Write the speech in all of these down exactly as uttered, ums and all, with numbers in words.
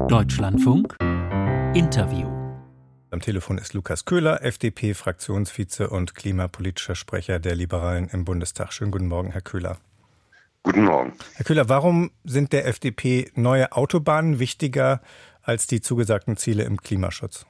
Deutschlandfunk Interview. Am Telefon ist Lukas Köhler, F D P-Fraktionsvize und klimapolitischer Sprecher der Liberalen im Bundestag. Schönen guten Morgen, Herr Köhler. Guten Morgen. Herr Köhler, warum sind der F D P neue Autobahnen wichtiger als die zugesagten Ziele im Klimaschutz?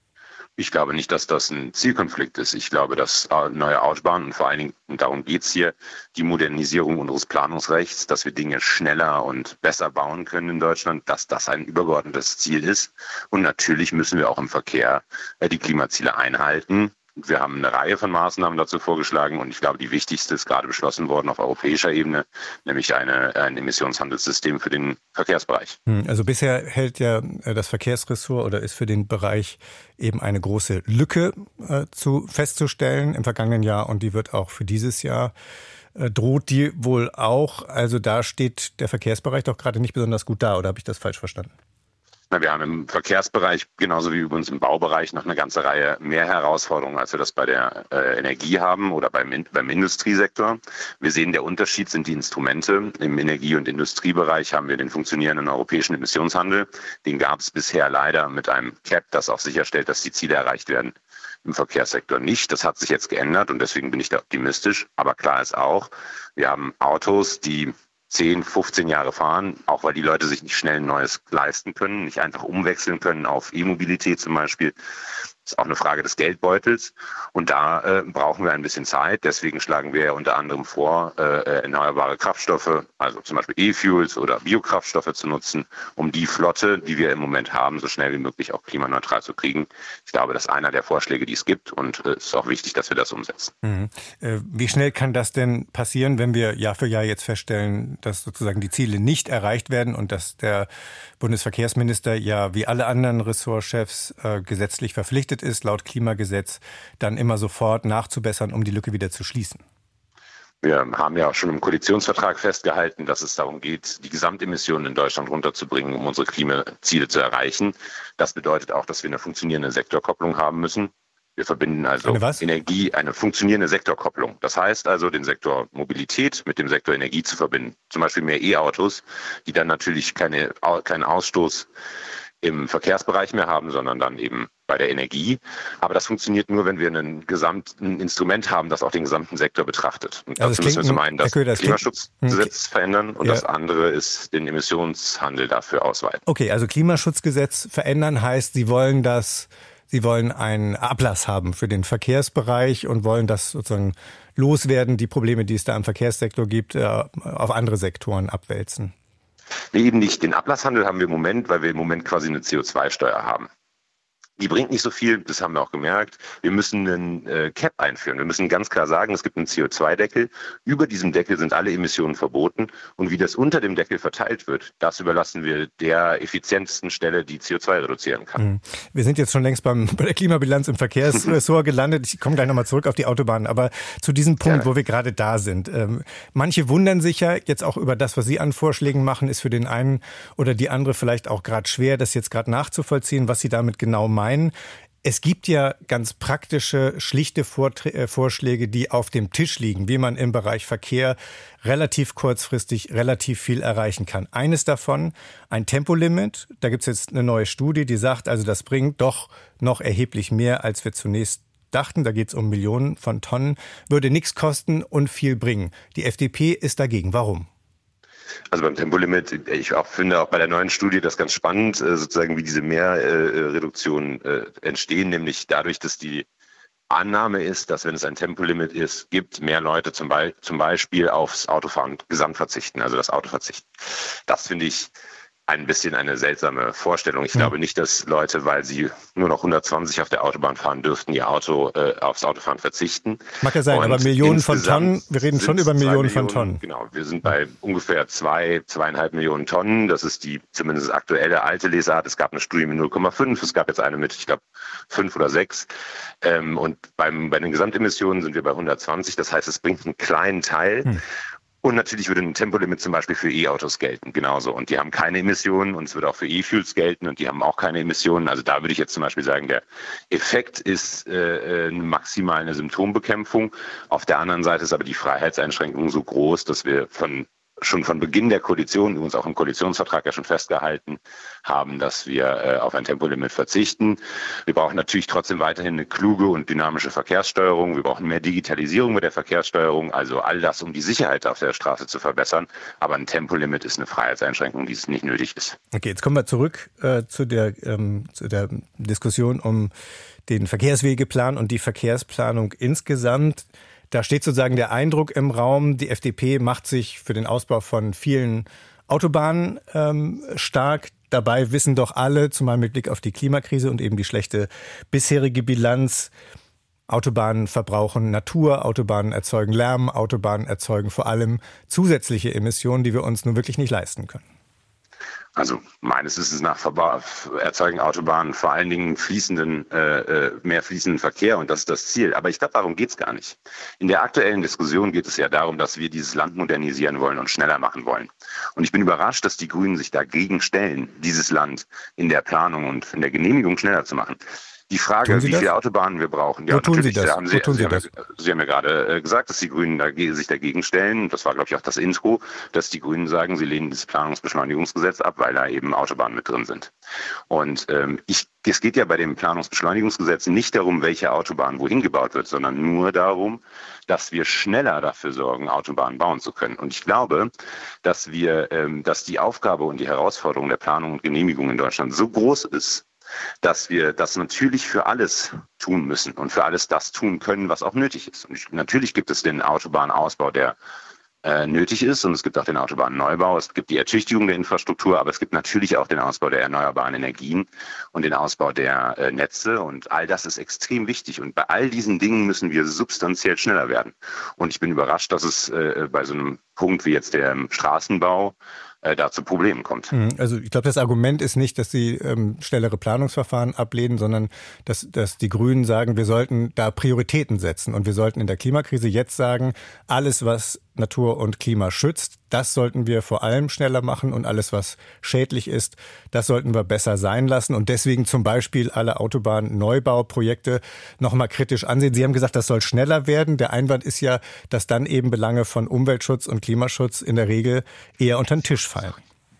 Ich glaube nicht, dass das ein Zielkonflikt ist. Ich glaube, dass neue Autobahnen, und vor allen Dingen, und darum geht es hier, die Modernisierung unseres Planungsrechts, dass wir Dinge schneller und besser bauen können in Deutschland, dass das ein übergeordnetes Ziel ist. Und natürlich müssen wir auch im Verkehr die Klimaziele einhalten. Wir haben eine Reihe von Maßnahmen dazu vorgeschlagen und ich glaube, die wichtigste ist gerade beschlossen worden auf europäischer Ebene, nämlich eine, ein Emissionshandelssystem für den Verkehrsbereich. Also bisher hält ja das Verkehrsressort oder ist für den Bereich eben eine große Lücke äh, zu festzustellen im vergangenen Jahr und die wird auch für dieses Jahr äh, droht die wohl auch. Also da steht der Verkehrsbereich doch gerade nicht besonders gut da, oder habe ich das falsch verstanden? Na, wir haben im Verkehrsbereich genauso wie übrigens im Baubereich noch eine ganze Reihe mehr Herausforderungen, als wir das bei der äh, Energie haben oder beim, beim Industriesektor. Wir sehen, der Unterschied sind die Instrumente. Im Energie- und Industriebereich haben wir den funktionierenden europäischen Emissionshandel. Den gab es bisher leider mit einem Cap, das auch sicherstellt, dass die Ziele erreicht werden. Im Verkehrssektor nicht. Das hat sich jetzt geändert und deswegen bin ich da optimistisch. Aber klar ist auch, wir haben Autos, die zehn, fünfzehn Jahre fahren, auch weil die Leute sich nicht schnell ein neues leisten können, nicht einfach umwechseln können auf E-Mobilität zum Beispiel. Das ist auch eine Frage des Geldbeutels und da äh, brauchen wir ein bisschen Zeit. Deswegen schlagen wir ja unter anderem vor, äh, erneuerbare Kraftstoffe, also zum Beispiel E-Fuels oder Biokraftstoffe zu nutzen, um die Flotte, die wir im Moment haben, so schnell wie möglich auch klimaneutral zu kriegen. Ich glaube, das ist einer der Vorschläge, die es gibt und es äh, ist auch wichtig, dass wir das umsetzen. Mhm. Äh, wie schnell kann das denn passieren, wenn wir Jahr für Jahr jetzt feststellen, dass sozusagen die Ziele nicht erreicht werden und dass der Bundesverkehrsminister ja wie alle anderen Ressortchefs äh, gesetzlich verpflichtet ist, laut Klimagesetz dann immer sofort nachzubessern, um die Lücke wieder zu schließen? Wir haben ja auch schon im Koalitionsvertrag festgehalten, dass es darum geht, die Gesamtemissionen in Deutschland runterzubringen, um unsere Klimaziele zu erreichen. Das bedeutet auch, dass wir eine funktionierende Sektorkopplung haben müssen. Wir verbinden also eine was? Energie, eine funktionierende Sektorkopplung. Das heißt also, den Sektor Mobilität mit dem Sektor Energie zu verbinden. Zum Beispiel mehr E-Autos, die dann natürlich keine, keinen Ausstoß im Verkehrsbereich mehr haben, sondern dann eben bei der Energie. Aber das funktioniert nur, wenn wir ein gesamten Instrument haben, das auch den gesamten Sektor betrachtet. Und also dazu müssen wir zum einen das Köhler, das Klimaschutzgesetz klingt, verändern und ja. das andere ist den Emissionshandel dafür ausweiten. Okay, also Klimaschutzgesetz verändern heißt, Sie wollen das, Sie wollen einen Ablass haben für den Verkehrsbereich und wollen das sozusagen loswerden, die Probleme, die es da im Verkehrssektor gibt, auf andere Sektoren abwälzen. Nee, eben nicht. Den Ablasshandel haben wir im Moment, weil wir im Moment quasi eine C O zwei Steuer haben. Die bringt nicht so viel, das haben wir auch gemerkt. Wir müssen einen äh, Cap einführen. Wir müssen ganz klar sagen, es gibt einen C O zwei Deckel. Über diesem Deckel sind alle Emissionen verboten. Und wie das unter dem Deckel verteilt wird, das überlassen wir der effizientesten Stelle, die C O zwei reduzieren kann. Wir sind jetzt schon längst beim, bei der Klimabilanz im Verkehrsressort gelandet. Ich komme gleich nochmal zurück auf die Autobahnen. Aber zu diesem Punkt, ja, wo wir gerade da sind. Ähm, manche wundern sich ja jetzt auch über das, was Sie an Vorschlägen machen, ist für den einen oder die andere vielleicht auch gerade schwer, das jetzt gerade nachzuvollziehen, was Sie damit genau meinen. Es gibt ja ganz praktische, schlichte Vortr- Vorschläge, die auf dem Tisch liegen, wie man im Bereich Verkehr relativ kurzfristig relativ viel erreichen kann. Eines davon, ein Tempolimit. Da gibt es jetzt eine neue Studie, die sagt, also das bringt doch noch erheblich mehr, als wir zunächst dachten. Da geht es um Millionen von Tonnen, würde nichts kosten und viel bringen. Die F D P ist dagegen. Warum? Also beim Tempolimit, ich auch finde auch bei der neuen Studie das ganz spannend, sozusagen wie diese Mehrreduktionen äh, entstehen, nämlich dadurch, dass die Annahme ist, dass wenn es ein Tempolimit ist, gibt, mehr Leute zum, Be- zum Beispiel aufs Autofahren gesamt verzichten, also das Auto verzichten. Das finde ich ein bisschen eine seltsame Vorstellung. Ich ja. glaube nicht, dass Leute, weil sie nur noch hundertzwanzig auf der Autobahn fahren dürften, ihr Auto äh, aufs Autofahren verzichten. Mag ja sein, und aber Millionen von Tonnen, wir reden schon über Millionen, Millionen von Tonnen. Genau, wir sind bei ungefähr zwei, zweieinhalb Millionen Tonnen. Das ist die zumindest aktuelle alte Lesart. Es gab eine Studie mit null Komma fünf, es gab jetzt eine mit, ich glaube, fünf oder sechs. Ähm, und beim, bei den Gesamtemissionen sind wir bei hundertzwanzig. Das heißt, es bringt einen kleinen Teil. Hm. Und natürlich würde ein Tempolimit zum Beispiel für E-Autos gelten, genauso. Und die haben keine Emissionen und es würde auch für E-Fuels gelten und die haben auch keine Emissionen. Also da würde ich jetzt zum Beispiel sagen, der Effekt ist äh, maximal eine Symptombekämpfung. Auf der anderen Seite ist aber die Freiheitseinschränkung so groß, dass wir von schon von Beginn der Koalition, übrigens auch im Koalitionsvertrag ja schon festgehalten haben, dass wir äh, auf ein Tempolimit verzichten. Wir brauchen natürlich trotzdem weiterhin eine kluge und dynamische Verkehrssteuerung. Wir brauchen mehr Digitalisierung mit der Verkehrssteuerung, also all das, um die Sicherheit auf der Straße zu verbessern. Aber ein Tempolimit ist eine Freiheitseinschränkung, die es nicht nötig ist. Okay, jetzt kommen wir zurück äh, zu der, ähm, zu der Diskussion um den Verkehrswegeplan und die Verkehrsplanung insgesamt. Da steht sozusagen der Eindruck im Raum, die F D P macht sich für den Ausbau von vielen Autobahnen ähm, stark. Dabei wissen doch alle, zumal mit Blick auf die Klimakrise und eben die schlechte bisherige Bilanz, Autobahnen verbrauchen Natur, Autobahnen erzeugen Lärm, Autobahnen erzeugen vor allem zusätzliche Emissionen, die wir uns nun wirklich nicht leisten können. Also meines Wissens nach Verba- erzeugen Autobahnen vor allen Dingen fließenden, äh, mehr fließenden Verkehr und das ist das Ziel. Aber ich glaube, darum geht's gar nicht. In der aktuellen Diskussion geht es ja darum, dass wir dieses Land modernisieren wollen und schneller machen wollen. Und ich bin überrascht, dass die Grünen sich dagegen stellen, dieses Land in der Planung und in der Genehmigung schneller zu machen. Die Frage, wie viele Autobahnen wir brauchen. Ja, Wo tun Sie das? Haben Sie, Wo tun Sie Sie, das? Haben, Sie haben ja gerade gesagt, dass die Grünen dagegen, sich dagegen stellen. Das war, glaube ich, auch das Intro, dass die Grünen sagen, sie lehnen das Planungsbeschleunigungsgesetz ab, weil da eben Autobahnen mit drin sind. Und ähm, ich, es geht ja bei dem Planungsbeschleunigungsgesetz nicht darum, welche Autobahn wohin gebaut wird, sondern nur darum, dass wir schneller dafür sorgen, Autobahnen bauen zu können. Und ich glaube, dass wir, ähm, dass die Aufgabe und die Herausforderung der Planung und Genehmigung in Deutschland so groß ist, dass wir das natürlich für alles tun müssen und für alles das tun können, was auch nötig ist. Und ich, natürlich gibt es den Autobahnausbau, der äh, nötig ist, und es gibt auch den Autobahnneubau, es gibt die Ertüchtigung der Infrastruktur, aber es gibt natürlich auch den Ausbau der erneuerbaren Energien und den Ausbau der äh, Netze, und all das ist extrem wichtig, und bei all diesen Dingen müssen wir substanziell schneller werden. Und ich bin überrascht, dass es äh, bei so einem Punkt wie jetzt der Straßenbau da zu Problemen kommt. Also ich glaube, das Argument ist nicht, dass sie ähm, schnellere Planungsverfahren ablehnen, sondern dass, dass die Grünen sagen, wir sollten da Prioritäten setzen und wir sollten in der Klimakrise jetzt sagen, alles, was Natur und Klima schützt, das sollten wir vor allem schneller machen, und alles, was schädlich ist, das sollten wir besser sein lassen, und deswegen zum Beispiel alle Autobahn-Neubauprojekte nochmal kritisch ansehen. Sie haben gesagt, das soll schneller werden. Der Einwand ist ja, dass dann eben Belange von Umweltschutz und Klimaschutz in der Regel eher unter den Tisch fallen.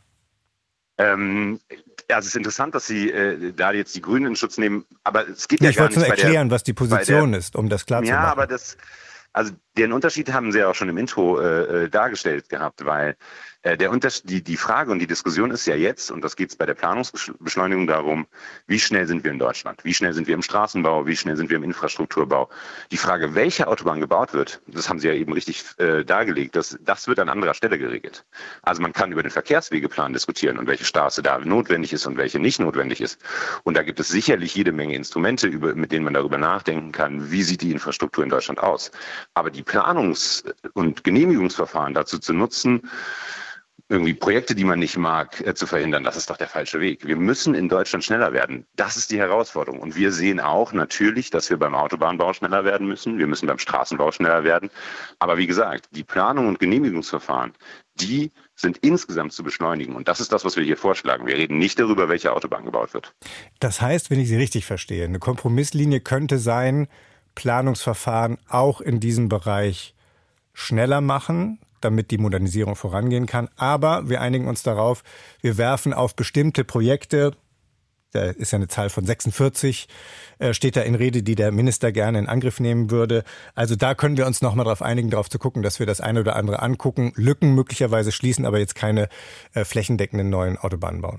Ähm, ja, es ist interessant, dass Sie äh, da jetzt die Grünen in Schutz nehmen, aber es geht ja, ja ich gar nicht. Ich wollte nur erklären, der, was die Position der, ist, um das klar ja, zu machen. Ja, aber das, also den Unterschied haben Sie ja auch schon im Intro äh, dargestellt gehabt, weil äh, der Unterschied, die, die Frage und die Diskussion ist ja jetzt, und das geht es bei der Planungsbeschleunigung darum, wie schnell sind wir in Deutschland? Wie schnell sind wir im Straßenbau? Wie schnell sind wir im Infrastrukturbau? Die Frage, welche Autobahn gebaut wird, das haben Sie ja eben richtig äh, dargelegt, das, das wird an anderer Stelle geregelt. Also man kann über den Verkehrswegeplan diskutieren und welche Straße da notwendig ist und welche nicht notwendig ist. Und da gibt es sicherlich jede Menge Instrumente, über, mit denen man darüber nachdenken kann, wie sieht die Infrastruktur in Deutschland aus. Aber die Planungs- und Genehmigungsverfahren dazu zu nutzen, irgendwie Projekte, die man nicht mag, äh, zu verhindern, das ist doch der falsche Weg. Wir müssen in Deutschland schneller werden. Das ist die Herausforderung. Und wir sehen auch natürlich, dass wir beim Autobahnbau schneller werden müssen. Wir müssen beim Straßenbau schneller werden. Aber wie gesagt, die Planung und Genehmigungsverfahren, die sind insgesamt zu beschleunigen. Und das ist das, was wir hier vorschlagen. Wir reden nicht darüber, welche Autobahn gebaut wird. Das heißt, wenn ich Sie richtig verstehe, eine Kompromisslinie könnte sein, Planungsverfahren auch in diesem Bereich schneller machen, damit die Modernisierung vorangehen kann. Aber wir einigen uns darauf, wir werfen auf bestimmte Projekte, da ist ja eine Zahl von sechsundvierzig, äh, steht da in Rede, die der Minister gerne in Angriff nehmen würde. Also da können wir uns nochmal darauf einigen, darauf zu gucken, dass wir das eine oder andere angucken, Lücken möglicherweise schließen, aber jetzt keine äh, flächendeckenden neuen Autobahnen bauen.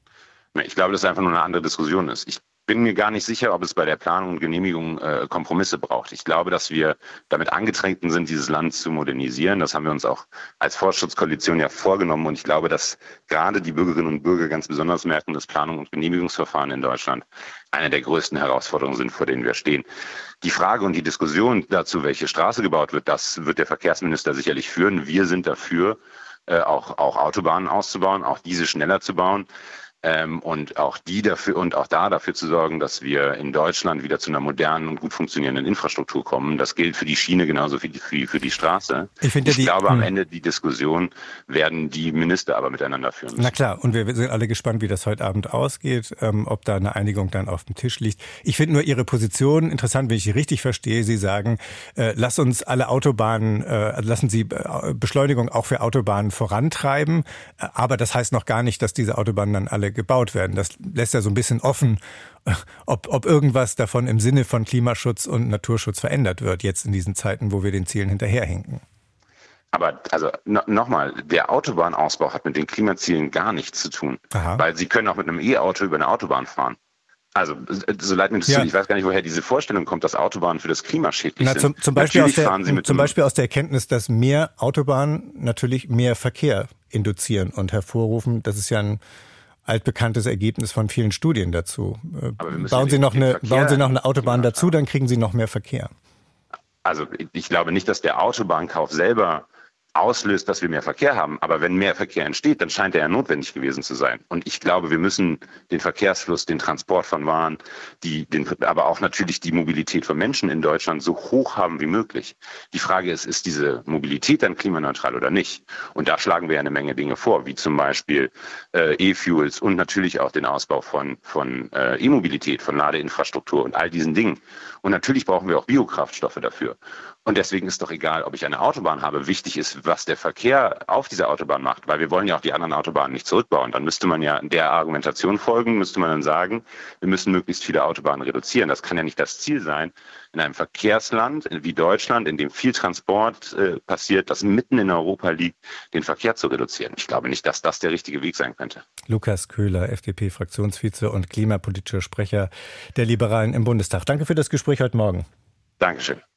Ich glaube, dass es einfach nur eine andere Diskussion ist. Ich bin mir gar nicht sicher, ob es bei der Planung und Genehmigung äh, Kompromisse braucht. Ich glaube, dass wir damit angetreten sind, dieses Land zu modernisieren. Das haben wir uns auch als Fortschrittskoalition ja vorgenommen. Und ich glaube, dass gerade die Bürgerinnen und Bürger ganz besonders merken, dass Planung und Genehmigungsverfahren in Deutschland eine der größten Herausforderungen sind, vor denen wir stehen. Die Frage und die Diskussion dazu, welche Straße gebaut wird, das wird der Verkehrsminister sicherlich führen. Wir sind dafür, äh, auch, auch Autobahnen auszubauen, auch diese schneller zu bauen. ähm, und auch die dafür und auch da dafür zu sorgen, dass wir in Deutschland wieder zu einer modernen und gut funktionierenden Infrastruktur kommen. Das gilt für die Schiene genauso wie für, für die Straße. Ich, finde, ich die, glaube, am mh. Ende die Diskussion werden die Minister aber miteinander führen müssen. Na klar, und wir sind alle gespannt, wie das heute Abend ausgeht, ähm, ob da eine Einigung dann auf dem Tisch liegt. Ich finde nur Ihre Position interessant, wenn ich sie richtig verstehe. Sie sagen, äh, lass uns alle Autobahnen, äh, lassen Sie äh, Beschleunigung auch für Autobahnen vorantreiben, äh, aber das heißt noch gar nicht, dass diese Autobahnen dann alle gebaut werden. Das lässt ja so ein bisschen offen, ob, ob irgendwas davon im Sinne von Klimaschutz und Naturschutz verändert wird, jetzt in diesen Zeiten, wo wir den Zielen hinterherhinken. Aber also no, nochmal, der Autobahnausbau hat mit den Klimazielen gar nichts zu tun. Aha. Weil Sie können auch mit einem E-Auto über eine Autobahn fahren. Also, so leid mir das ja. tut, ich weiß gar nicht, woher diese Vorstellung kommt, dass Autobahnen für das Klima schädlich Na, zum, sind. Zum, Beispiel aus, der, zum Beispiel aus der Erkenntnis, dass mehr Autobahnen natürlich mehr Verkehr induzieren und hervorrufen. Das ist ja ein altbekanntes Ergebnis von vielen Studien dazu. Bauen Sie, noch eine, bauen Sie noch eine Autobahn dazu, dann kriegen Sie noch mehr Verkehr. Also ich glaube nicht, dass der Autobahnkauf selber auslöst, dass wir mehr Verkehr haben. Aber wenn mehr Verkehr entsteht, dann scheint er ja notwendig gewesen zu sein. Und ich glaube, wir müssen den Verkehrsfluss, den Transport von Waren, die, den, aber auch natürlich die Mobilität von Menschen in Deutschland so hoch haben wie möglich. Die Frage ist, ist diese Mobilität dann klimaneutral oder nicht? Und da schlagen wir ja eine Menge Dinge vor, wie zum Beispiel äh, E-Fuels und natürlich auch den Ausbau von, von äh, E-Mobilität, von Ladeinfrastruktur und all diesen Dingen. Und natürlich brauchen wir auch Biokraftstoffe dafür. Und deswegen ist doch egal, ob ich eine Autobahn habe. Wichtig ist, was der Verkehr auf dieser Autobahn macht, weil wir wollen ja auch die anderen Autobahnen nicht zurückbauen. Dann müsste man ja der Argumentation folgen, müsste man dann sagen, wir müssen möglichst viele Autobahnen reduzieren. Das kann ja nicht das Ziel sein, in einem Verkehrsland wie Deutschland, in dem viel Transport äh, passiert, das mitten in Europa liegt, den Verkehr zu reduzieren. Ich glaube nicht, dass das der richtige Weg sein könnte. Lukas Köhler, F D P-Fraktionsvize und klimapolitischer Sprecher der Liberalen im Bundestag. Danke für das Gespräch heute Morgen. Dankeschön.